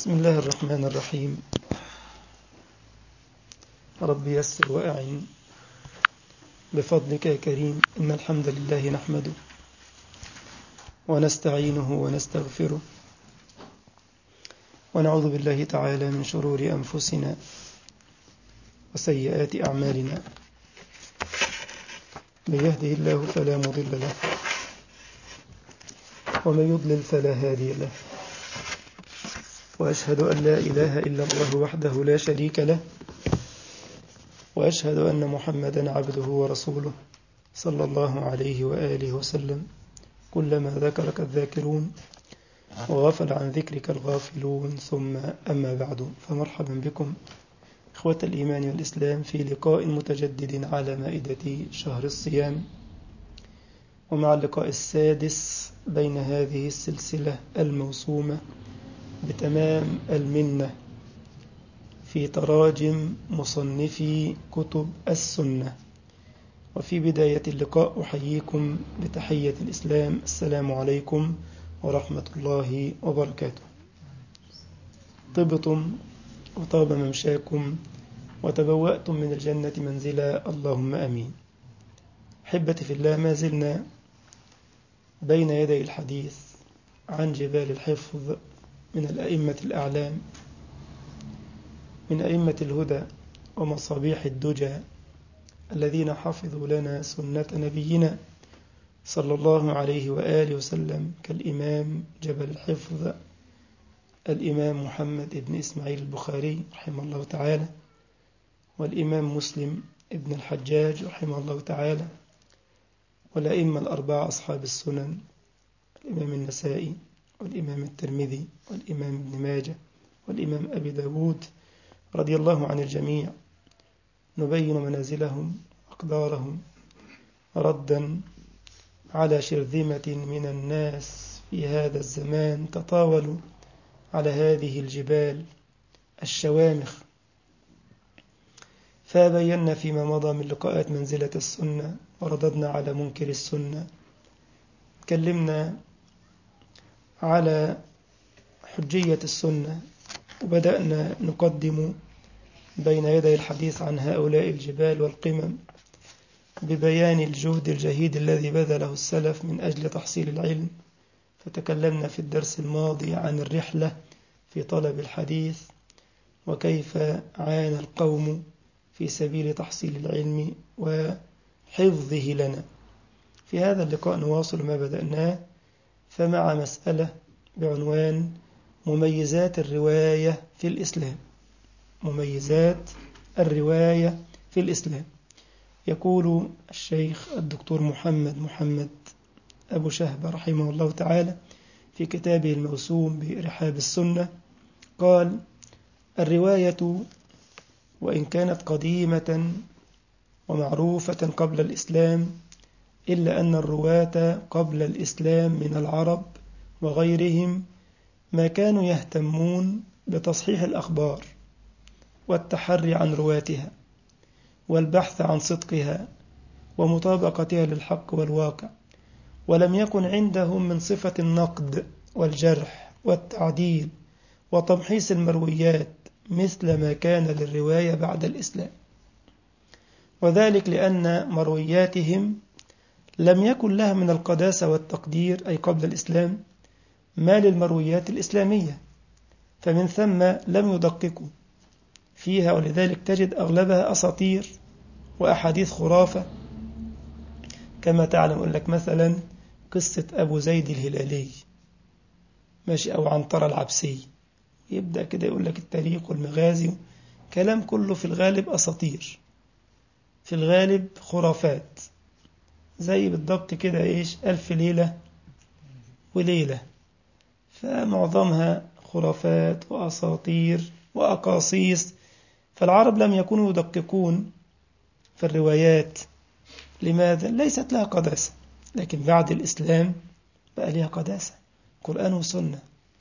بسم الله الرحمن الرحيم. رب يسر وأعن بفضلك يا كريم. إن الحمد لله نحمده ونستعينه ونستغفره ونعوذ بالله تعالى من شرور أنفسنا وسيئات أعمالنا. من يهده الله فلا مضل له ومن يضلل فلا هادي له، وأشهد أن لا إله إلا الله وحده لا شريك له، وأشهد أن محمدا عبده ورسوله صلى الله عليه وآله وسلم. كلما ذكرك الذاكرون وغفل عن ذكرك الغافلون، ثم أما بعد، فمرحبا بكم إخوة الإيمان والإسلام في لقاء متجدد على مائدة شهر الصيام، ومع اللقاء السادس بين هذه السلسلة الموسومة بتمام المنة في تراجم مصنفي كتب السنة. وفي بداية اللقاء أحييكم بتحية الإسلام: السلام عليكم ورحمة الله وبركاته. طبتم وطاب ممشاكم وتبوأتم من الجنة منزلا، اللهم أمين. أحبتي في الله، ما زلنا بين يدي الحديث عن جبال الحفظ من الأئمة الأعلام، من أئمة الهدى ومصابيح الدجى، الذين حفظوا لنا سنة نبينا صلى الله عليه وآله وسلم، كالإمام جبل الحفظ الإمام محمد بن إسماعيل البخاري رحمه الله تعالى، والإمام مسلم بن الحجاج رحمه الله تعالى، والأئمة الأربعة أصحاب السنن: الإمام النسائي والإمام الترمذي والإمام ابن ماجه والإمام أبي داود، رضي الله عن الجميع. نبين منازلهم أقدارهم ردا على شرذمة من الناس في هذا الزمان تطاولوا على هذه الجبال الشوامخ، فبينا فيما مضى من لقاءات منزلة السنة، ورددنا على منكر السنة، تكلمنا على حجية السنة، وبدأنا نقدم بين يدي الحديث عن هؤلاء الجبال والقمم ببيان الجهد الجهيد الذي بذله السلف من أجل تحصيل العلم. فتكلمنا في الدرس الماضي عن الرحلة في طلب الحديث، وكيف عانى القوم في سبيل تحصيل العلم وحفظه لنا. في هذا اللقاء نواصل ما بدأناه، فمع مسألة بعنوان مميزات الرواية في الإسلام. مميزات الرواية في الإسلام. يقول الشيخ الدكتور محمد أبو شهبة رحمه الله تعالى في كتابه الموسوم برحاب السنة، قال: الرواية وإن كانت قديمة ومعروفة قبل الإسلام، إلا أن الرواة قبل الإسلام من العرب وغيرهم ما كانوا يهتمون بتصحيح الأخبار والتحري عن رواتها والبحث عن صدقها ومطابقتها للحق والواقع، ولم يكن عندهم من صفة النقد والجرح والتعديل وتمحيص المرويات مثل ما كان للرواية بعد الإسلام، وذلك لأن مروياتهم لم يكن لها من القداسة والتقدير، أي قبل الإسلام، ما للمرويات الإسلامية، فمن ثم لم يدققوا فيها، ولذلك تجد أغلبها أساطير وأحاديث خرافة. كما تعلم، أقول لك مثلا قصة أبو زيد الهلالي ماشي، أو عنترة العبسي، يبدأ كده يقول لك التاريخ والمغازي، كلام كله في الغالب أساطير، في الغالب خرافات، زي بالضبط كده ألف ليلة وليلة، فمعظمها خرافات وأساطير وأقاصيص. فالعرب لم يكونوا يدققون في الروايات. لماذا؟ ليست لها قداسة، لكن بعد الإسلام بقى لها قداسة، قرآن وسنة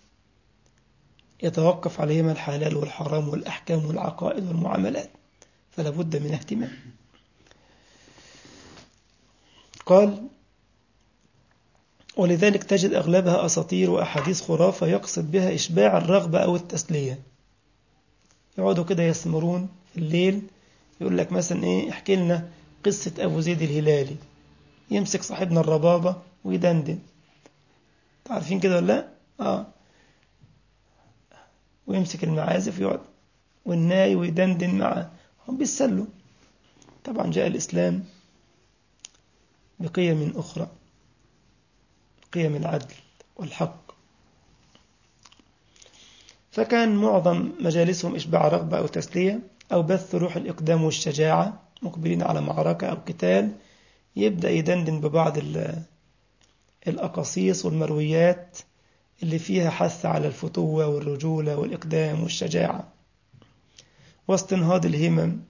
يتوقف عليهما الحلال والحرام والأحكام والعقائد والمعاملات، فلا بد من اهتمام. قال: ولذلك تجد أغلبها أساطير وأحاديث خرافة يقصد بها إشباع الرغبة أو التسلية. يقعدوا كده يسمرون الليل، يقول لك مثلا إيه، احكي لنا قصة أبو زيد الهلالي، يمسك صاحبنا الربابة ويدندن، تعرفين كده ولا لا؟ ويمسك المعازف ويقعد والناي ويدندن معه، هم بيسلوا. طبعا جاء الإسلام بقيم أخرى، قيم العدل والحق، فكان معظم مجالسهم إشباع رغبة أو تسلية أو بث روح الإقدام والشجاعة، مقبلين على معركة أو قتال يبدأ يدندن ببعض الأقاصيص والمرويات اللي فيها حث على الفتوة والرجولة والإقدام والشجاعة واستنهاض الهمم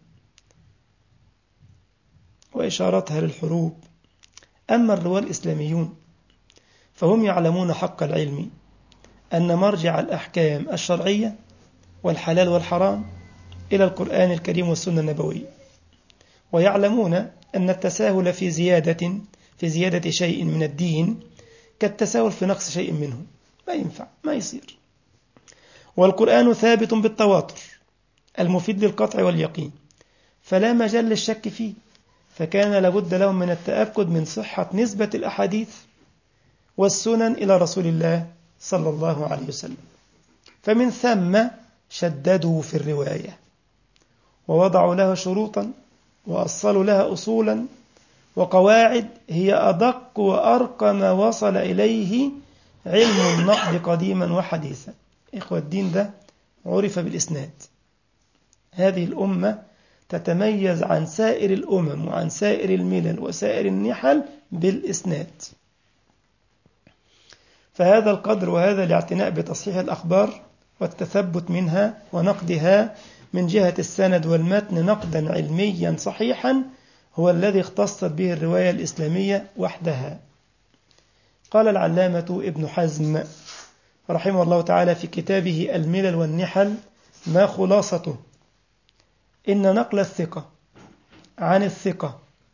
وإشارتها للحروب. أما الرواة الإسلاميون فهم يعلمون حق العلم أن مرجع الأحكام الشرعية والحلال والحرام إلى القرآن الكريم والسنة النبوية، ويعلمون أن التساهل في زيادة شيء من الدين كالتساهل في نقص شيء منه، ما ينفع، ما يصير. والقرآن ثابت بالتواتر المفيد للقطع واليقين، فلا مجال للشك فيه، فكان لابد لهم من التأكد من صحة نسبة الأحاديث والسنن إلى رسول الله صلى الله عليه وسلم. فمن ثم شددوا في الرواية ووضعوا لها شروطا وأصلوا لها أصولا وقواعد هي أدق وأرقى ما وصل إليه علم النقد قديما وحديثا. إخوة، الدين ده عرف بالإسناد. هذه الأمة تتميز عن سائر الأمم وعن سائر الملل وسائر النحل بالإسناد. فهذا القدر وهذا الاعتناء بتصحيح الأخبار والتثبت منها ونقدها من جهة السند والمتن نقدا علميا صحيحا هو الذي اختصت به الرواية الإسلامية وحدها. قال العلامة ابن حزم رحمه الله تعالى في كتابه الملل والنحل ما خلاصته: إن نقل الثقة عن الثقة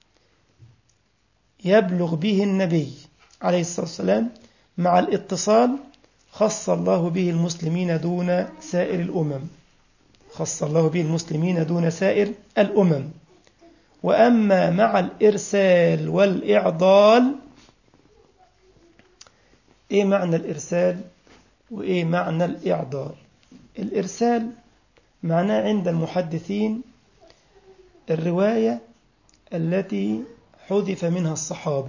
يبلغ به النبي عليه الصلاة والسلام مع الاتصال خص الله به المسلمين دون سائر الأمم، خص الله به المسلمين دون سائر الأمم. وأما مع الإرسال والإعضال، إيه معنى الإرسال وإيه معنى الإعضال؟ الإرسال معناه عند المحدثين الرواية التي حذف منها الصحابي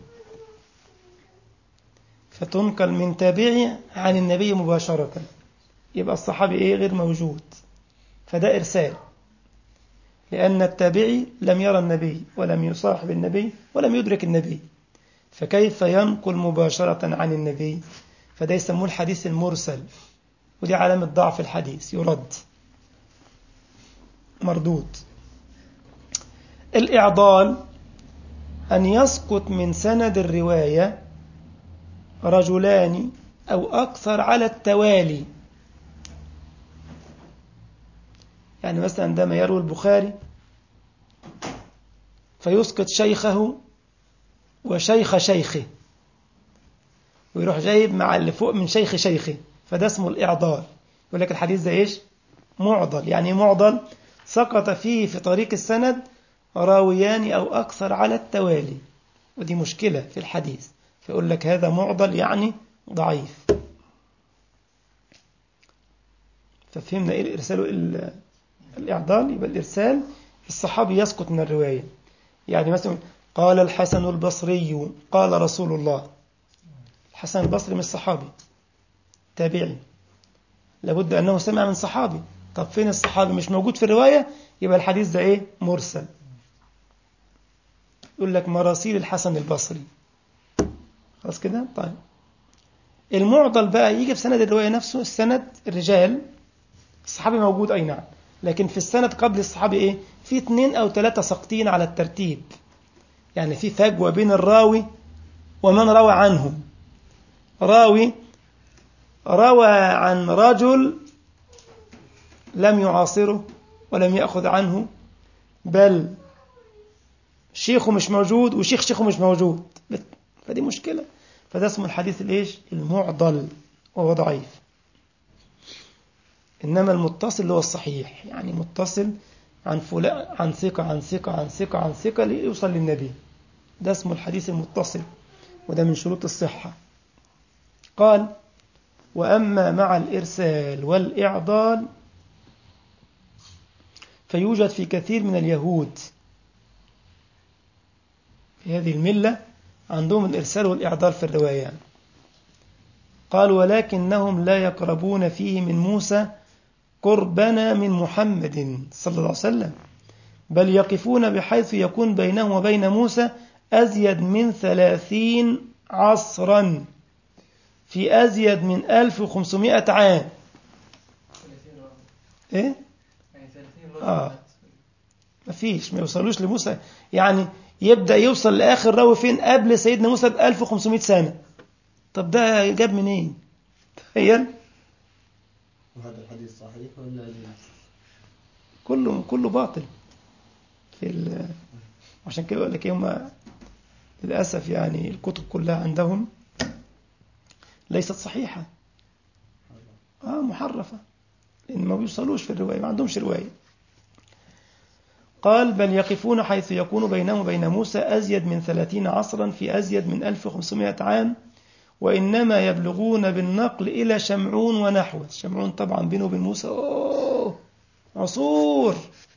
فتنقل من تابعي عن النبي مباشرة، يبقى الصحابي إيه غير موجود، فده إرسال، لأن التابعي لم يرى النبي ولم يصاحب النبي ولم يدرك النبي، فكيف ينقل مباشرة عن النبي؟ فده يسموه الحديث المرسل، ودي علامة ضعف الحديث، يرد، مردود. الإعضال أن يسقط من سند الرواية رجلان أو أكثر على التوالي. يعني مثلا عندما يروي البخاري فيسقط شيخه وشيخ شيخه ويروح جايب مع اللي فوق من شيخ شيخه، فده اسمه الإعضال. يقول لك الحديث ده إيش؟ معضل. يعني معضل سقط فيه في طريق السند راويان أو أكثر على التوالي، ودي مشكلة في الحديث، فيقول لك هذا معضل يعني ضعيف. ففهمنا إيه الإرسال الإعضال؟ يبقى الإرسال الصحابي يسقط من الرواية. يعني مثلا قال الحسن البصري قال رسول الله، الحسن البصري مش صحابي، تابعي، لابد أنه سمع من صحابي. طب فين الصحابي؟ مش موجود في الرواية، يبقى الحديث ده إيه؟ مرسل. يقول لك مراسيل الحسن البصري، خلاص كده. طيب المعضل بقى يجي في سند الرواية نفسه، السند الرجال الصحابي موجود أي نعم، لكن في السند قبل الصحابي إيه؟ في 2 أو 3 ساقطين على الترتيب، يعني في فجوة بين الراوي ومن روى عنه. راوي روى عن رجل لم يعاصره ولم يأخذ عنه، بل شيخه مش موجود وشيخ شيخه مش موجود، فدي مشكلة. فده اسمه الحديث الإيش؟ المعضل، وهو ضعيف. إنما المتصل اللي هو الصحيح، يعني متصل عن فلان عن ثقة عن ثقة عن ثقة عن ثقة ليوصل للنبي، ده اسمه الحديث المتصل، وده من شروط الصحة. قال: وأما مع الإرسال والإعضال فيوجد في كثير من اليهود في هذه الملة عندهم الإرسال والإعضال في الرواية. قال: ولكنهم لا يقربون فيه من موسى قربنا من محمد صلى الله عليه وسلم، بل يقفون بحيث يكون بينهم وبين موسى أزيد من 30 عصرا، في أزيد من 1500 عام. إيه؟ ما يوصلوش لموسى، يعني يبدأ يوصل لآخر راوي فين؟ قبل سيدنا موسى ب 1500 سنة. طب ده جاب منين؟ تخيل. وهذا الحديث صحيح ولا كله باطل عشان كده يقول لك هم للأسف يعني الكتب كلها عندهم ليست صحيحة، محرفة، لأن ما بيوصلوش في الرواية، ما عندهمش رواية. قال: بل يقفون حيث يكون بينهم وبين موسى أزيد من 30 عصرا، في أزيد من 1500 عام، وإنما يبلغون بالنقل إلى شمعون ونحوه. شمعون طبعا بينه وبين موسى عصور.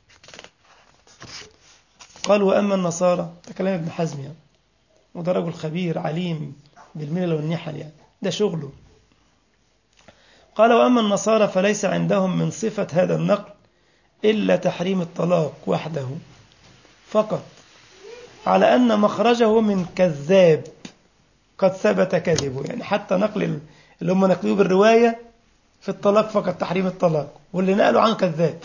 قال: وأما النصارى، كلام ابن حزم يعني، وده رجل خبير عليم بالملل والنحل يعني، ده شغله. قال: وأما النصارى فليس عندهم من صفة هذا النقل إلا تحريم الطلاق وحده فقط، على أن مخرجه من كذاب قد ثبت كذبه. يعني حتى نقل اللي هم نقلوه بالرواية في الطلاق فقط تحريم الطلاق، واللي نقلوا عنه كذاب.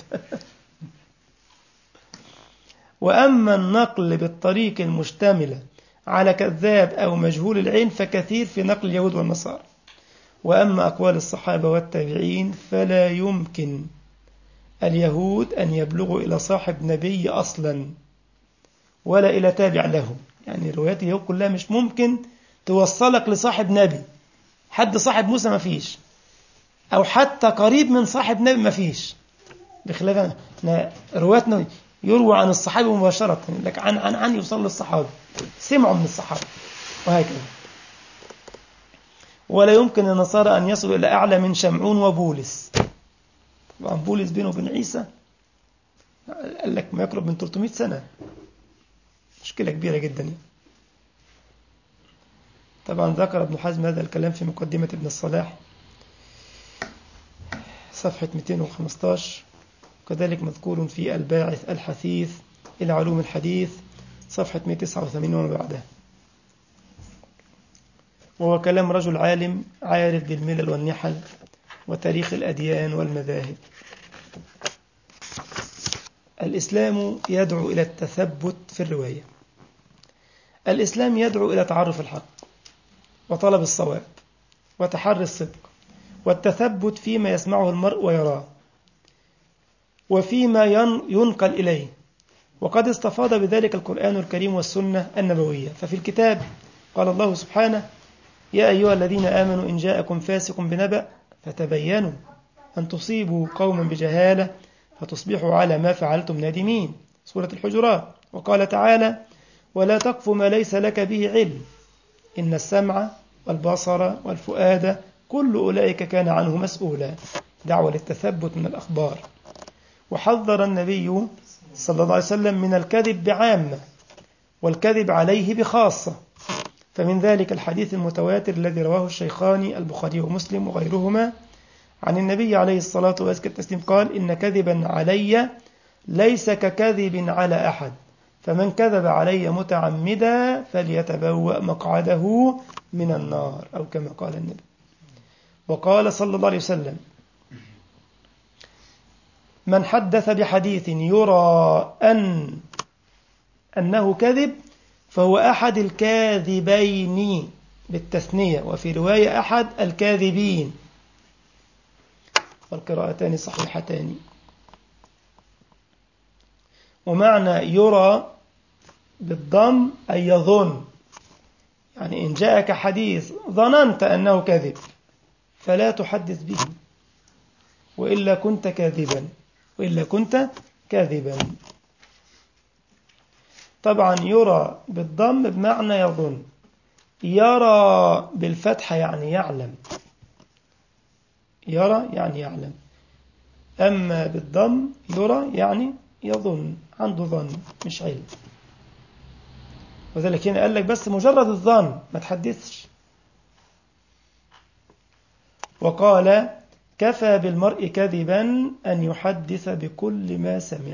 وأما النقل بالطريق المشتملة على كذاب أو مجهول العين فكثير في نقل اليهود والنصارى. وأما أقوال الصحابة والتابعين فلا يمكن اليهود أن يبلغوا إلى صاحب نبي أصلا ولا إلى تابع لهم. يعني روايات اليهود كلها مش ممكن توصلك لصاحب نبي، حد صاحب موسى ما فيش، أو حتى قريب من صاحب نبي ما فيش، بخلاف رواياتنا يروى عن الصحابة مباشرة، لك عن يوصل للصحابة، سمعوا من الصحابة، وهكذا. ولا يمكن النصارى أن يصلوا إلى أعلى من شمعون وبولس. طبعا بولس بينه وبين عيسى قال لك ما يقرب من 300 سنة، مشكلة كبيرة جدا يعني. طبعا ذكر ابن حزم هذا الكلام في مقدمة ابن الصلاح صفحة 215، كذلك مذكور في الباعث الحثيث إلى علوم الحديث صفحة 189 وما بعدها. وهو كلام رجل عالم عارف بالملل والنحل وتاريخ الأديان والمذاهب. الإسلام يدعو إلى التثبت في الرواية. الإسلام يدعو إلى تعرف الحق وطلب الصواب وتحري الصدق والتثبت فيما يسمعه المرء ويراه وفيما ينقل إليه، وقد استفاض بذلك القرآن الكريم والسنة النبوية. ففي الكتاب قال الله سبحانه: يا أيها الذين آمنوا إن جاءكم فاسق بنبأ فتبينوا أن تصيبوا قوما بجهالة فتصبحوا على ما فعلتم نادمين، سورة الحجرات. وقال تعالى: ولا تقف ما ليس لك به علم إن السمع والبصر والفؤاد كل أولئك كان عنه مسؤولا، دعوة للتثبت من الأخبار. وحذر النبي صلى الله عليه وسلم من الكذب بعامة والكذب عليه بخاصة، فمن ذلك الحديث المتواتر الذي رواه الشيخان البخاري ومسلم وغيرهما عن النبي عليه الصلاة والسلام قال: إن كذبا علي ليس ككذب على أحد، فمن كذب علي متعمدا فليتبوأ مقعده من النار، أو كما قال النبي. وقال صلى الله عليه وسلم: من حدث بحديث يرى أنه كذب فهو أحد الكاذبين بالتثنية، وفي رواية أحد الكاذبين، والقراءتان صحيحتان. ومعنى يرى بالضم أي يظن، يعني إن جاءك حديث ظننت أنه كذب فلا تحدث به، وإلا كنت كاذبا، وإلا كنت كاذبا. طبعا يرى بالضم بمعنى يظن، يرى بالفتحة يعني يعلم، يرى يعني يعلم، أما بالضم يرى يعني يظن، عنده ظن مش علم. وذلك هنا قال لك بس مجرد الظن ما تحدثش. وقال كفى بالمرء كذبا أن يحدث بكل ما سمع،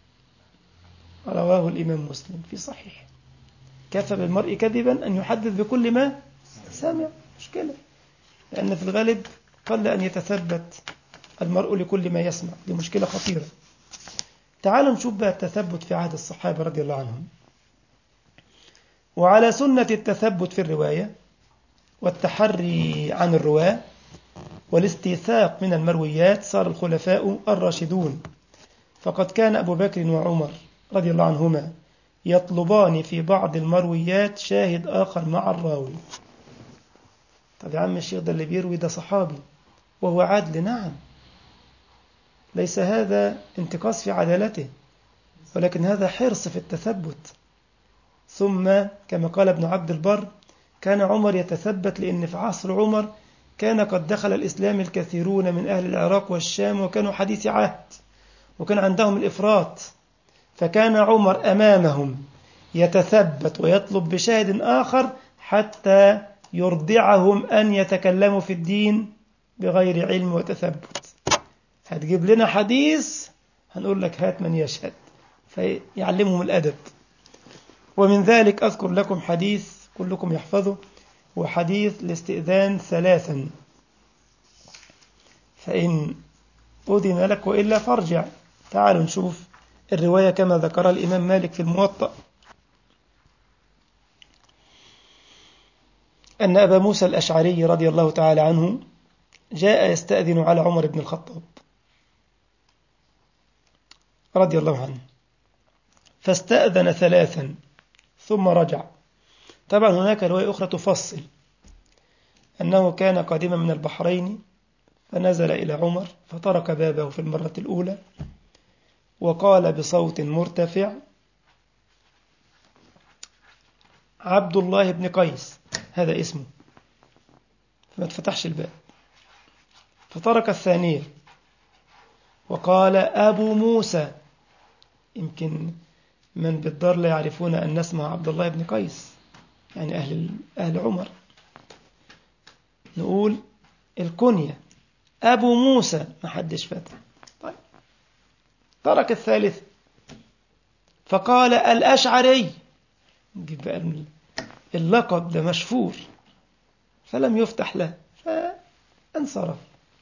رواه الإمام مسلم في صحيح. كفى بالمرء كذبا أن يحدث بكل ما سمع، مشكلة، لأن في الغالب قل أن يتثبت المرء لكل ما يسمع، دي مشكلة خطيرة. تعالوا نشوف بقى التثبت في عهد الصحابة رضي الله عنهم. وعلى سنة التثبت في الرواية والتحري عن الرواة والاستيثاق من المرويات صار الخلفاء الراشدون، فقد كان أبو بكر وعمر رضي الله عنهما يطلبان في بعض المرويات شاهد آخر مع الراوي. طب يا عم الشيخ ده اللي بيروي ده صحابي وهو عادل، نعم، ليس هذا انتقاص في عدالته، ولكن هذا حرص في التثبت. ثم كما قال ابن عبد البر كان عمر يتثبت لأن في عصر عمر كان قد دخل الإسلام الكثيرون من أهل العراق والشام، وكانوا حديث عهد وكان عندهم الإفراط، فكان عمر أمامهم يتثبت ويطلب بشاهد آخر حتى يرضعهم أن يتكلموا في الدين بغير علم وتثبت. هتجيب لنا حديث هنقول لك هات من يشهد، فيعلمهم الأدب. ومن ذلك أذكر لكم حديث كلكم يحفظه، وحديث الاستئذان ثلاثا، فإن أذن لك وإلا فارجع. تعالوا نشوف الرواية كما ذكرها الإمام مالك في الموطأ، أن أبا موسى الأشعري رضي الله تعالى عنه جاء يستأذن على عمر بن الخطاب رضي الله عنه، فاستأذن ثلاثا ثم رجع. طبعا هناك رواية أخرى تفصل أنه كان قادما من البحرين فنزل إلى عمر فطرق بابه في المرة الأولى وقال بصوت مرتفع: عبد الله بن قيس، هذا اسمه، فما تفتحش الباب. فطرق الثانية وقال أبو موسى، يمكن من بالدار لا يعرفون أن اسمه عبد الله بن قيس، يعني أهل عمر، نقول الكنية أبو موسى، ما حدش فتح. طيب ترك الثالث فقال الأشعري، نجيب بقى اللقب ده مشفور، فلم يفتح له فانصرف.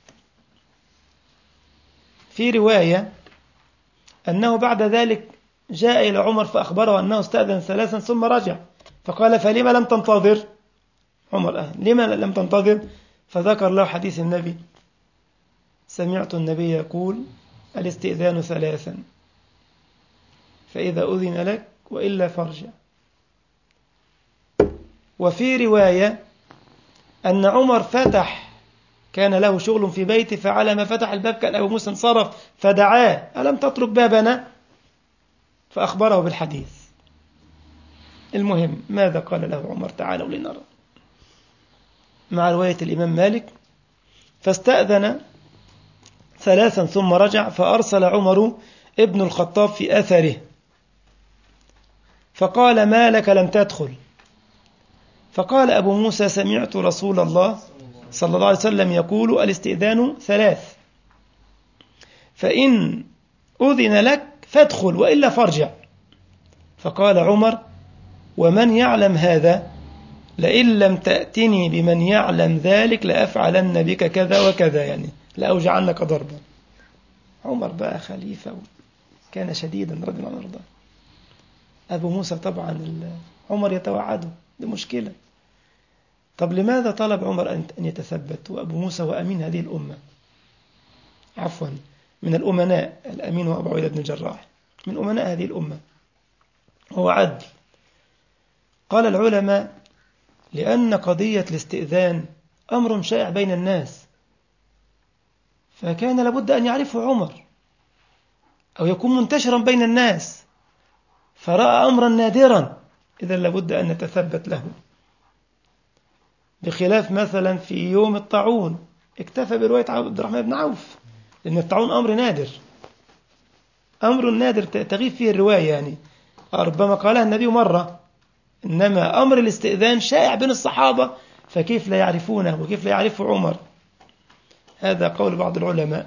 في رواية أنه بعد ذلك جاء إلى عمر فأخبره أنه استأذن ثلاثا ثم رجع، فقال فلما لم تنتظر عمر، لما لم تنتظر؟ فذكر له حديث النبي: سمعت النبي يقول الاستئذان ثلاثا، فإذا أذن لك وإلا فارجع. وفي رواية أن عمر فتح، كان له شغل في بيته، فعلى ما فتح الباب كان أبو موسى انصرف فدعاه: ألم تترك بابنا؟ فأخبره بالحديث. المهم ماذا قال له عمر؟ تعالوا لنرى. مع رواية الإمام مالك: فاستأذن ثلاثا ثم رجع، فأرسل عمر ابن الخطاب في أثره فقال: ما لك لم تدخل؟ فقال أبو موسى: سمعت رسول الله صلى الله عليه وسلم يقول الاستئذان ثلاث، فإن أذن لك فادخل وإلا فارجع. فقال عمر: ومن يعلم هذا؟ لئن لم تأتني بمن يعلم ذلك لأفعلن بك كذا وكذا، يعني لأوجعنك ضربا. عمر بقى خليفة كان شديدا رضي الله عنه. أبو موسى طبعا عمر يتوعده، دي مشكلة. طب لماذا طلب عمر أن يتثبت وأبو موسى وأمين هذه الأمة، عفوا من الأمناء، الأمين هو أبو عبيدة بن الجراح، من أمناء هذه الأمة، هو عدل. قال العلماء: لأن قضية الاستئذان أمر شائع بين الناس، فكان لابد أن يعرفه عمر أو يكون منتشرا بين الناس، فرأى أمرا نادرا، إذا لابد أن نتثبت له. بخلاف مثلا في يوم الطاعون اكتفى برواية عبد الرحمن بن عوف، لأن الطاعون أمر نادر، أمر نادر تغيب فيه الرواية، يعني ربما قالها النبي مرة، إنما أمر الاستئذان شائع بين الصحابة، فكيف لا يعرفونه وكيف لا يعرفه عمر؟ هذا قول بعض العلماء.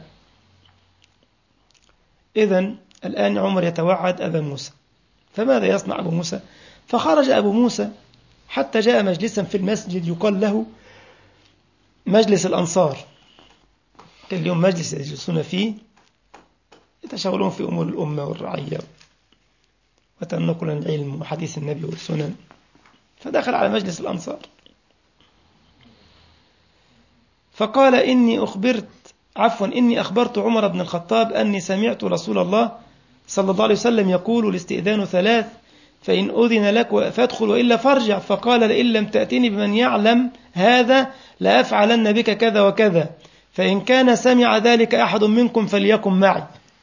إذن الآن عمر يتوعد أبا موسى، فماذا يصنع أبو موسى؟ فخرج أبو موسى حتى جاء مجلسا في المسجد يقال له مجلس الأنصار. كان اليوم مجلس يجلسون فيه يتشاورون في أمور الأمة والرعية وتنقل العلم وحديث النبي والسنن، فدخل على مجلس الأنصار فقال إني أخبرت عمر بن الخطاب أني سمعت رسول الله صلى الله عليه وسلم يقول الاستئذان 3، فإن أذن لك فادخل وإلا فارجع. فقال لئن لم تأتني بمن يعلم هذا لأفعلن بك كذا وكذا، فإن كان سمع ذلك أحد منكم فليكن معي.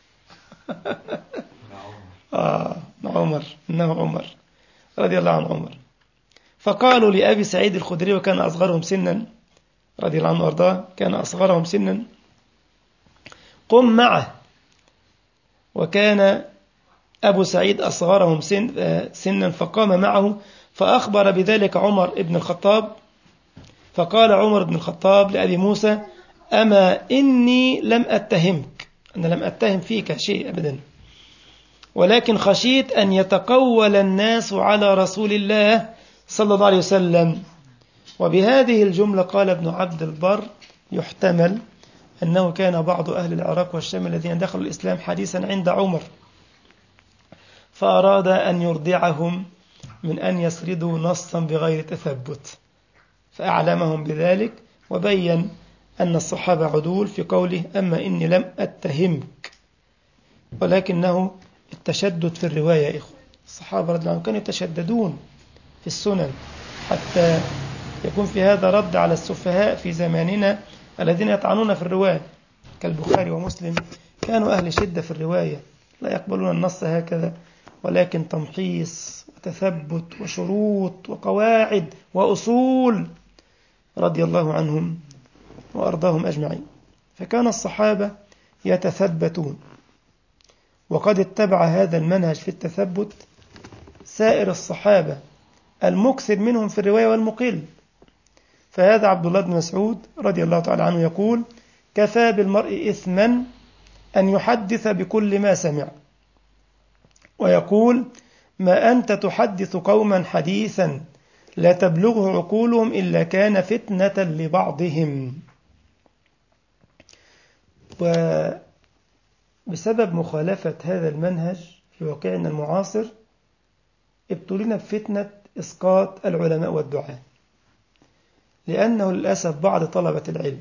عمر، إنه عمر رضي الله عن عمر. فقالوا لأبي سعيد الخدري وكان أصغرهم سنا رضي الله عنه وارضاه، كان أصغرهم سنا، قم معه. وكان أبو سعيد أصغرهم سنا فقام معه، فأخبر بذلك عمر بن الخطاب. فقال عمر بن الخطاب لأبي موسى أما إني لم أتهمك، أنا لم أتهم فيك شيء أبدا، ولكن خشيت أن يتقول الناس على رسول الله صلى الله عليه وسلم. وبهذه الجملة قال ابن عبد البر يحتمل أنه كان بعض أهل العراق والشام الذين دخلوا الإسلام حديثا عند عمر، فأراد أن يردعهم من أن يسردوا نصا بغير تثبت، فأعلمهم بذلك وبين أن الصحابة عدول في قوله أما إني لم أتهمك، ولكنه التشدد في الرواية يا إخوة. الصحابة رضي الله عنهم كانوا يتشددون في السنن، حتى يكون في هذا رد على السفهاء في زماننا الذين يطعنون في الرواية كالبخاري ومسلم، كانوا أهل شدة في الرواية، لا يقبلون النص هكذا، ولكن تمحيص وتثبت وشروط وقواعد وأصول، رضي الله عنهم وأرضاهم أجمعين. فكان الصحابة يتثبتون، وقد اتبع هذا المنهج في التثبت سائر الصحابة المكثر منهم في الرواية والمقل. فهذا عبد الله بن مسعود رضي الله تعالى عنه يقول كفى بالمرء إثما أن يحدث بكل ما سمع، ويقول ما أنت تحدث قوما حديثا لا تبلغه عقولهم إلا كان فتنة لبعضهم. وبسبب مخالفة هذا المنهج في واقعنا المعاصر ابتلينا بفتنة إسقاط العلماء والدعاة، لأنه للأسف بعض طلبة العلم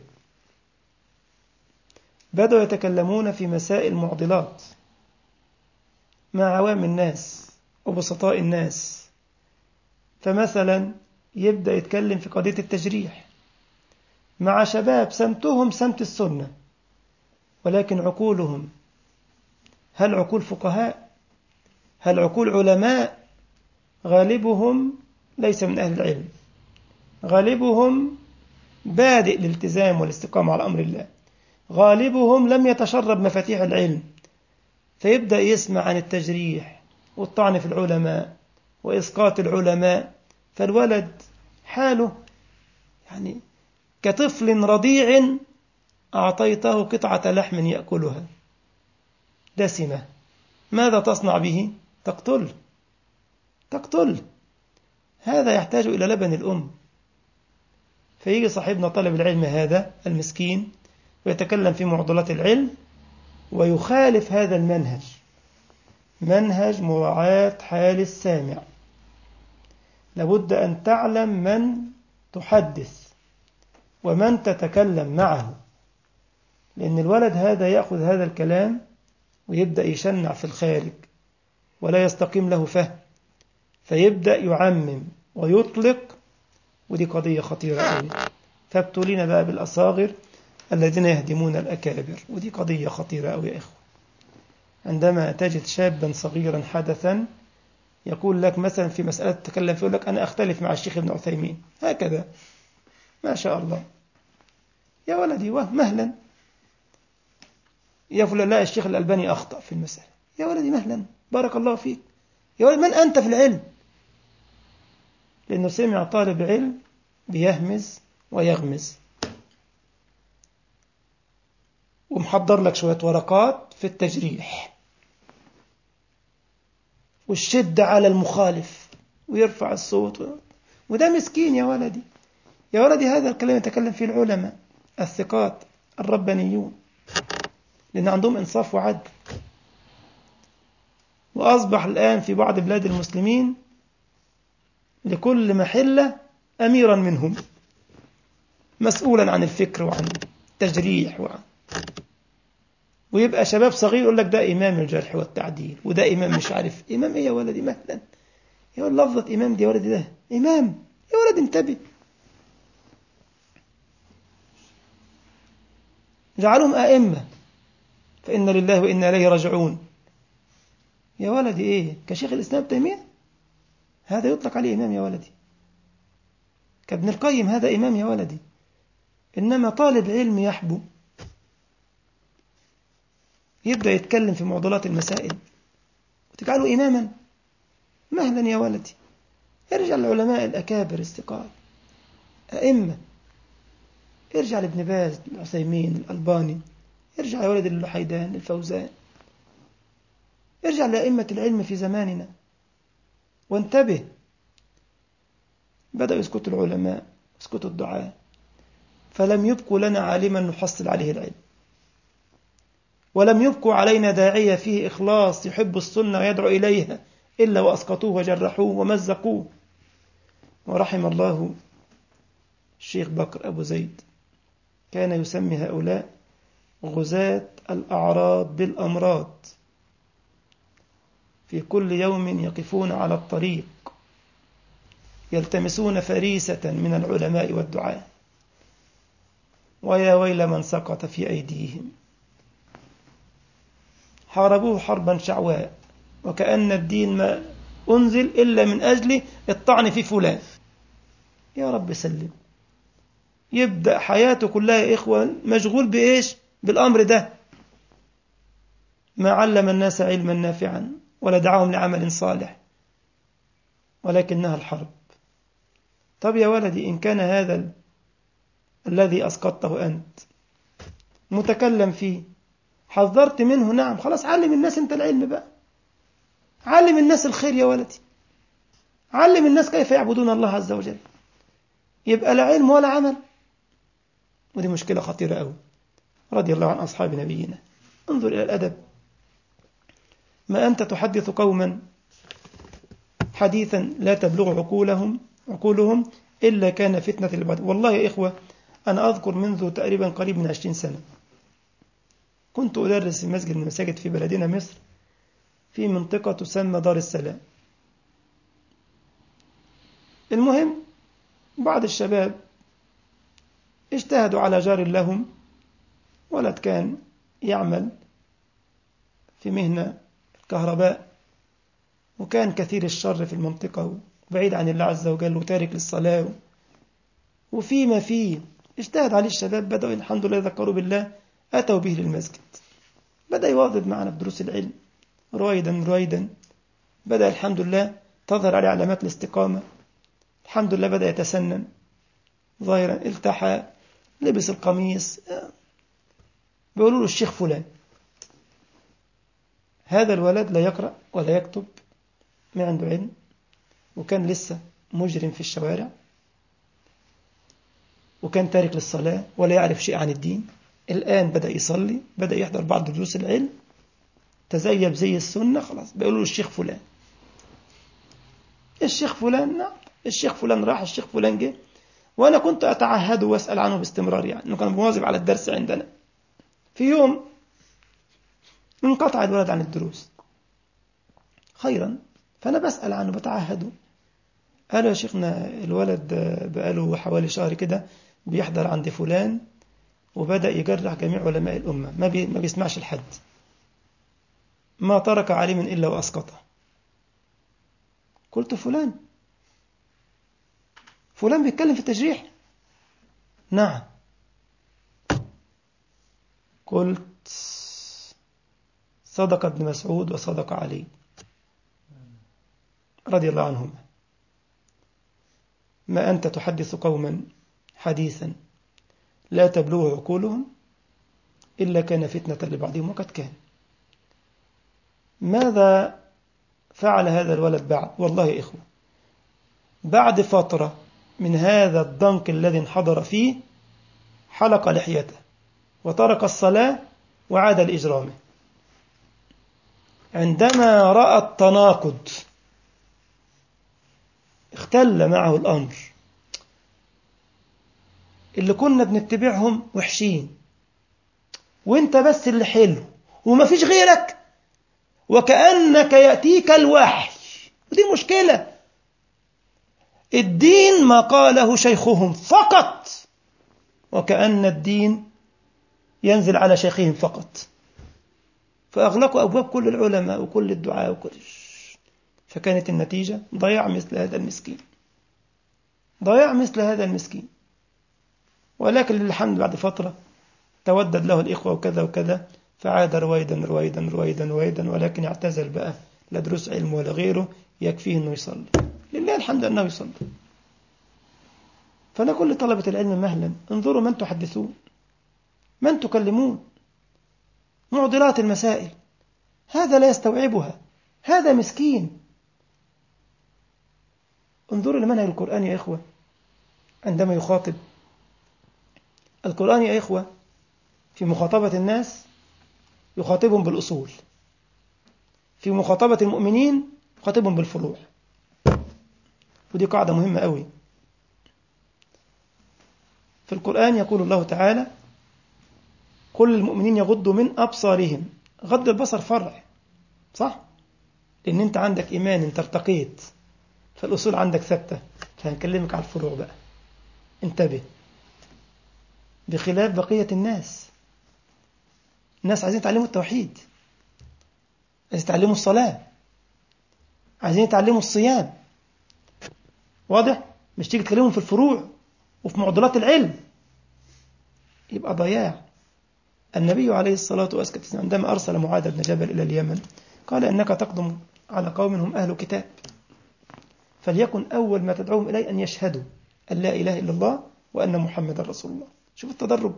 بدأوا يتكلمون في مسائل معضلات مع عوام الناس وبسطاء الناس. فمثلا يبدأ يتكلم في قضية التجريح مع شباب سمتهم سمت السنة، ولكن عقولهم هل عقول فقهاء؟ هل عقول علماء؟ غالبهم ليس من أهل العلم، غالبهم بادئ الالتزام والاستقامة على أمر الله، غالبهم لم يتشرب مفاتيح العلم، فيبدأ يسمع عن التجريح والطعن في العلماء وإسقاط العلماء، فالولد حاله يعني كطفل رضيع أعطيته قطعة لحم يأكلها دسمة، ماذا تصنع به؟ تقتل. هذا يحتاج إلى لبن الأم. فيجي صاحبنا طالب العلم هذا المسكين ويتكلم في معضلات العلم ويخالف هذا المنهج، منهج مراعاة حال السامع. لابد أن تعلم من تحدث ومن تتكلم معه، لأن الولد هذا يأخذ هذا الكلام ويبدأ يشنع في الخارج ولا يستقيم له فهم، فيبدأ يعمم ويطلق ودي قضية خطيرة قوي. فابتلينا بقى بالأصاغر الذين يهدمون الأكابر، ودي قضية خطيرة قوي يا إخوة. عندما تجد شابا صغيرا حدثا يقول لك مثلا في مسألة تتكلم فيه، يقول لك أنا أختلف مع الشيخ ابن عثيمين هكذا، ما شاء الله، يا ولدي مهلا، يا فلان لا الشيخ الألباني أخطأ في المسألة، يا ولدي مهلا بارك الله فيك، يا ولد من أنت في العلم؟ لأنه سمع طالب علم بيهمز ويغمز ومحضر لك شوية ورقات في التجريح والشدة على المخالف ويرفع الصوت وده مسكين يا ولدي. يا ولدي هذا الكلام يتكلم فيه العلماء الثقات الربانيون، لأن عندهم إنصاف وعدل. وأصبح الآن في بعض بلاد المسلمين لكل محلة أميرا منهم مسؤولا عن الفكر وعن التجريح ويبقى شباب صغير يقول لك ده إمام الجرح والتعديل وده إمام مش عارف إمام إيه يا ولدي مهلا، يا ولد لفظة إمام دي يا ولدي ده إمام، يا ولد انتبه. جعلهم أئمة فإن لله وإنا إليه راجعون، يا ولدي إيه كشيخ الإسلام تيمية هذا يطلق عليه إمام يا ولدي، كابن القيم هذا إمام يا ولدي. إنما طالب علم يحبو يبدأ يتكلم في معضلات المسائل وتجعله إماما، مهلا يا ولدي. ارجع للعلماء الأكابر الثقات أئمة، ارجع لابن باز العثيمين الألباني، ارجع يا ولد للحيدان الفوزان، ارجع لأئمة العلم في زماننا وانتبه. بدأوا يسكتوا العلماء يسكتوا الدعاء، فلم يبقوا لنا عالما نحصل عليه العلم، ولم يبقوا علينا داعية فيه إخلاص يحب السنة ويدعو إليها إلا وأسقطوه وجرحوه ومزقوه. ورحم الله الشيخ بكر أبو زيد كان يسمي هؤلاء غزاة الأعراض بالأمراض، في كل يوم يقفون على الطريق يلتمسون فريسة من العلماء والدعاة، ويا ويل من سقط في أيديهم. حاربوه حربا شعواء وكأن الدين ما أنزل إلا من أجل الطعن في فلان، يا رب سلم. يبدأ حياته كلها يا إخوان مشغول بإيش؟ بالأمر ده، ما علم الناس علما نافعا ولا دعاهم لعمل صالح ولكنها الحرب. طب يا ولدي إن كان هذا الذي أسقطته أنت متكلم فيه حذرت منه، نعم خلاص علم الناس أنت العلم بقى، علم الناس الخير يا ولدي، علم الناس كيف يعبدون الله عز وجل، يبقى لا علم ولا عمل، ودي مشكلة خطيرة أوي. رضي الله عن أصحاب نبينا. انظر إلى الأدب، ما أنت تحدث قوما حديثا لا تبلغ عقولهم إلا كان فتنة البعض. والله يا إخوة أنا أذكر منذ تقريبا قريب من 20 سنة كنت أدرس في مسجد من المساجد في بلدنا مصر في منطقة تسمى دار السلام. المهم بعض الشباب اجتهدوا على جار لهم، ولد كان يعمل في مهنة الكهرباء وكان كثير الشر في المنطقة وبعيد عن الله عز وجل وتارك للصلاة، وفيما فيه اجتهد عليه الشباب، بدأوا الحمد لله يذكروا بالله، أتوا به للمسجد، بدأ يواظب معنا في دروس العلم رويدا بدأ الحمد لله تظهر عليه علامات الاستقامة، الحمد لله بدأ يتسنن ظاهرا، التحى، لبس القميص، بيقولوا له الشيخ فلان. هذا الولد لا يقرأ ولا يكتب، ما عنده علم، وكان لسه مجرم في الشوارع، وكان تارك للصلاة ولا يعرف شيء عن الدين. الآن بدأ يصلي، بدأ يحضر بعض دروس العلم، تزيب زي السنة، خلاص بيقولوا له الشيخ فلان. الشيخ فلان، نعم الشيخ فلان راح، الشيخ فلان جه، وأنا كنت أتعهد وأسأل عنه باستمرار، يعني أنه كان مواظب على الدرس عندنا. في يوم انقطع الولد عن الدروس خيرا، فأنا بسأل عنه بتعهده، قالوا يا شيخنا الولد بقاله حوالي شهر كده بيحضر عند فلان وبدأ يجرح جميع علماء الأمة، ما بيسمعش الحد، ما ترك عالما إلا وأسقطه. قلت فلان بيتكلم في التجريح؟ نعم. قلت صدق ابن مسعود وصدق علي رضي الله عنهما، ما أنت تحدث قوما حديثا لا تبلغ عقولهم إلا كان فتنة لبعضهم، وقد كان. ماذا فعل هذا الولد بعد؟ والله يا إخوة بعد فترة من هذا الضنك الذي انحدر فيه حلق لحيته وترك الصلاة وعاد لإجرامه. عندما رأى التناقض اختل معه الأمر. اللي كنا بنتبعهم وحشين وانت بس اللي حلو وما فيش غيرك، وكأنك يأتيك الوحي. ودي مشكلة. الدين ما قاله شيخهم فقط، وكأن الدين ينزل على شيخهم فقط، فأغلقوا أبواب كل العلماء وكل الدعاء فكانت النتيجة ضياع مثل هذا المسكين. ولكن للحمد بعد فترة تودد له الإخوة وكذا وكذا، فعاد رويدا، ولكن اعتزل بقى، لا دروس علم ولا غيره، يكفيه أنه يصلي. لله الحمد أنه يصلي. فنقول لطلبة العلم مهلا انظروا من تحدثون، من تكلمون. معضلات المسائل هذا لا يستوعبها، هذا مسكين. انظروا لمنهج القرآن يا إخوة عندما يخاطب. القرآن يا إخوة في مخاطبة الناس يخاطبهم بالأصول، في مخاطبة المؤمنين يخاطبهم بالفروع. ودي قاعدة مهمة قوي. في القرآن يقول الله تعالى كل المؤمنين يغضوا من أبصارهم. غض البصر فرع، صح؟ لأن أنت عندك إيمان، أنت ارتقيت، فالأصول عندك ثابتة، فهنكلمك على الفروع بقى. انتبه. بخلاف بقية الناس عايزين يتعلموا التوحيد، عايزين يتعلموا الصلاة، عايزين يتعلموا الصيام. واضح؟ مش تيجي تكلمهم في الفروع وفي معضلات العلم، يبقى ضياع. النبي عليه الصلاة والسلام عندما أرسل معاذ بن جبل إلى اليمن قال إنك تقدم على قوم هم أهل كتاب، فليكن أول ما تدعوهم إليه أن يشهدوا أن لا إله إلا الله وأن محمد رسول الله. شوف التدرج.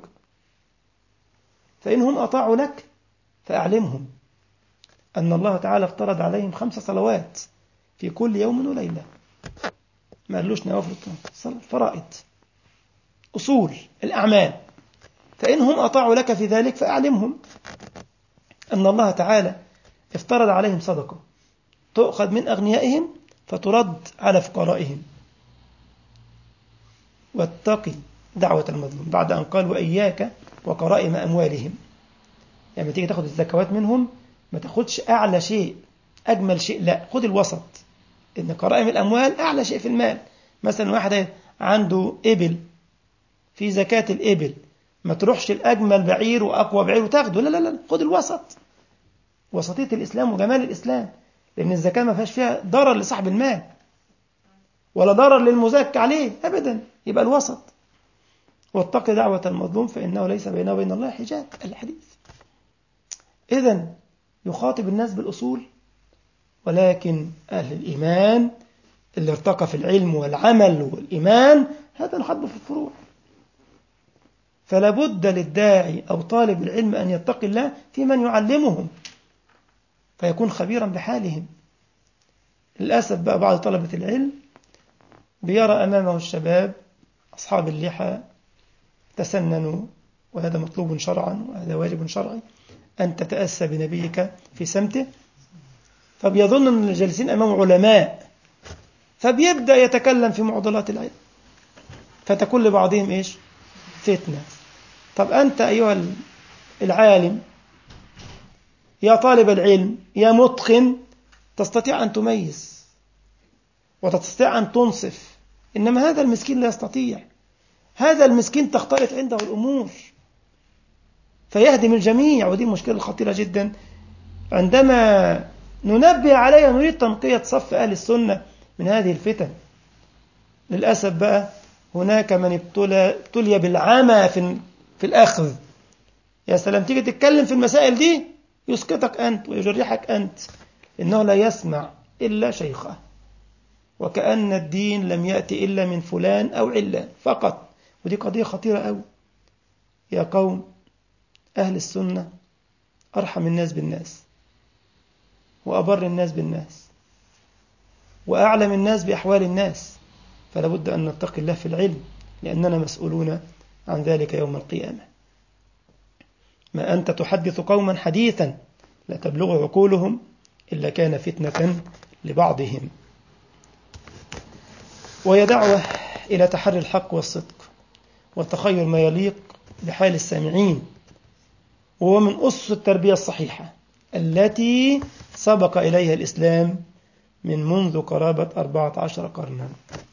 فإنهم أطاعوا لك فأعلمهم أن الله تعالى افترض عليهم 5 صلوات في كل يوم وليلة. ما قالوش نوافل، فرائض، أصول الأعمال. فإنهم أطاعوا لك في ذلك فأعلمهم أن الله تعالى افترض عليهم صدقة تؤخذ من أغنيائهم فترد على فقرائهم. واتقي دعوة المظلوم، بعد أن قال وإياك وقرائم أموالهم. يعني تيجي تاخد الزكوات منهم ما تاخدش أعلى شيء أجمل شيء، لا، خد الوسط. إن قرائم الأموال أعلى شيء في المال. مثلا واحد عنده إبل، في زكاة الإبل ما تروحش الأجمل بعير وأقوى بعير وتاخده، لا، خد الوسط. وسطية الإسلام وجمال الإسلام، لأن الزكاة ما فيهاش فيها ضرر لصاحب المال ولا ضرر للمزكى عليه أبدا، يبقى الوسط. واتق دعوة المظلوم فإنه ليس بينه وبين الله حجاب، الحديث. إذن يخاطب الناس بالأصول، ولكن أهل الإيمان اللي ارتقى في العلم والعمل والإيمان هذا نخاطبه في الفروع. فلا بد للداعي أو طالب العلم أن يتقي الله في من يعلمهم فيكون خبيرا بحالهم. للأسف بقى بعض طلبة العلم بيرى أمامه الشباب أصحاب اللحى تسننوا، وهذا مطلوب شرعا وهذا واجب شرعي أن تتأسى بنبيك في سمته، فبيظن أن الجالسين أمام علماء، فبيبدأ يتكلم في معضلات العلم، فتكون لبعضهم إيش؟ فتنة. طب أنت أيها العالم يا طالب العلم يا متقن تستطيع أن تميز وتستطيع أن تنصف، إنما هذا المسكين لا يستطيع. هذا المسكين تختلط عنده الأمور فيهدم الجميع، ودي المشكلة الخطيرة جدا. عندما ننبه عليها نريد تنقية صف أهل السنة من هذه الفتن. للأسف بقى هناك من ابتلي بالعمى في الأخذ. يا سلام، تيجي تتكلم في المسائل دي يسقطك أنت ويجرحك أنت، إنه لا يسمع إلا شيخه، وكأن الدين لم يأتي إلا من فلان أو علان فقط. ودي قضية خطيرة أوي. يا قوم، أهل السنة أرحم الناس بالناس، وأبر الناس بالناس، وأعلم الناس بأحوال الناس، فلا بد أن نتقي الله في العلم، لأننا مسؤولون عن ذلك يوم القيامة. ما أنت تحدث قوما حديثا لا تبلغ عقولهم إلا كان فتنة لبعضهم. وهي دعوة إلى تحري الحق والصدق والتخير ما يليق بحال السامعين، وهو من أسس التربية الصحيحة التي سبق إليها الإسلام من منذ قرابة 14 قرنا،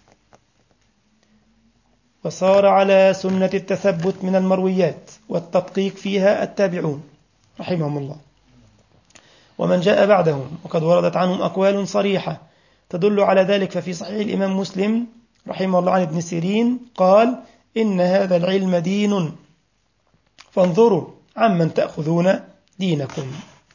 وصار على سنة التثبت من المرويات والتدقيق فيها التابعون رحمهم الله ومن جاء بعدهم، وقد وردت عنهم أقوال صريحة تدل على ذلك. ففي صحيح الإمام مسلم رحمه الله عن ابن سيرين قال: إن هذا العلم دين فانظروا عمن تأخذون دينكم.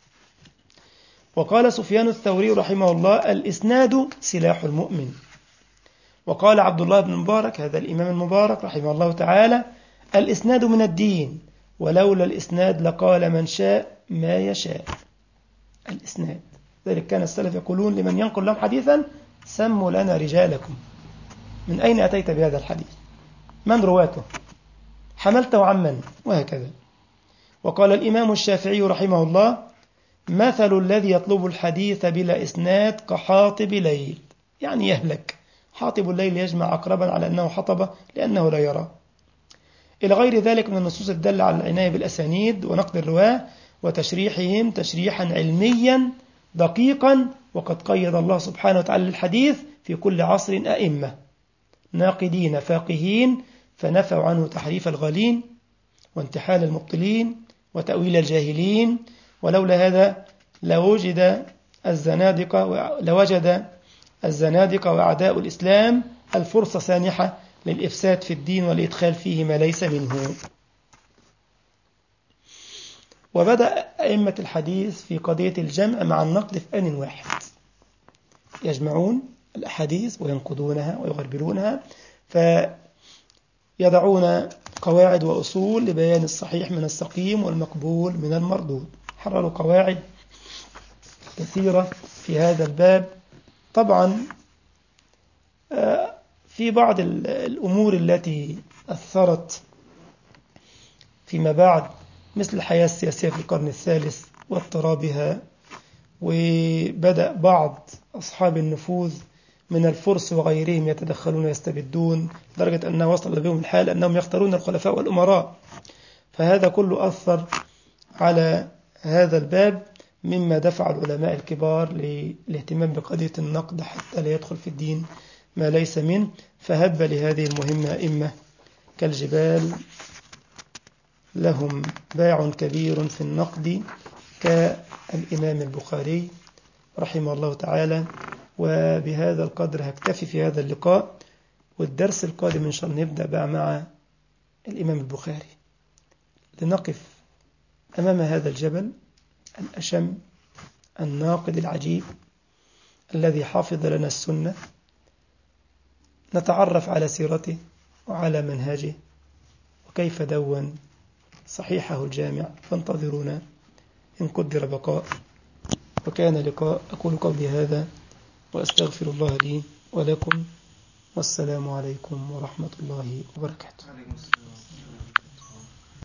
وقال سفيان الثوري رحمه الله: الإسناد سلاح المؤمن. وقال عبد الله بن مبارك، هذا الإمام المبارك رحمه الله تعالى: الإسناد من الدين، ولولا الإسناد لقال من شاء ما يشاء. الإسناد، ذلك كان السلف يقولون لمن ينقل لهم حديثا: سموا لنا رجالكم، من أين أتيت بهذا الحديث؟ من رواته؟ حملته عمن؟ وهكذا. وقال الإمام الشافعي رحمه الله: مثل الذي يطلب الحديث بلا إسناد كحاطب ليل، يعني يهلك. حاطب الليل يجمع أقربا على أنه حطب لأنه لا يرى. إلى غير ذلك من النصوص الدالة على العناية بالأسانيد ونقد الرواة وتشريحهم تشريحا علميا دقيقا. وقد قيد الله سبحانه وتعالى الحديث في كل عصر أئمة ناقدين فاقهين فنفوا عنه تحريف الغالين وانتحال المبطلين وتأويل الجاهلين. ولولا هذا لوجد الزنادقة وأعداء الإسلام الفرصة سانحة للإفساد في الدين والإدخال فيه ما ليس منه. وبدأ أئمة الحديث في قضية الجمع مع النقد في آن واحد، يجمعون الأحاديث وينقضونها ويغربلونها، فيضعون قواعد وأصول لبيان الصحيح من السقيم والمقبول من المردود. حرروا قواعد كثيرة في هذا الباب. طبعا في بعض الأمور التي أثرت فيما بعد مثل الحياة السياسية في القرن الثالث واضطرابها، وبدأ بعض أصحاب النفوذ من الفرس وغيرهم يتدخلون ويستبدون، لدرجة أنه وصل بهم الحال أنهم يختارون الخلفاء والأمراء. فهذا كله أثر على هذا الباب، مما دفع العلماء الكبار للاهتمام بقضية النقد حتى لا يدخل في الدين ما ليس منه. فهب لهذه المهمة أئمة كالجبال لهم باع كبير في النقد كالإمام البخاري رحمه الله تعالى. وبهذا القدر هكتفي في هذا اللقاء، والدرس القادم إن شاء الله نبدأ بقى مع الإمام البخاري لنقف أمام هذا الجبل الأشم الناقد العجيب الذي حافظ لنا السنة، نتعرف على سيرته وعلى منهجه وكيف دون صحيحه الجامع. فانتظرونا إن قدر بقاء وكان لقاء. أقول قولي هذا وأستغفر الله لي ولكم، والسلام عليكم ورحمة الله وبركاته.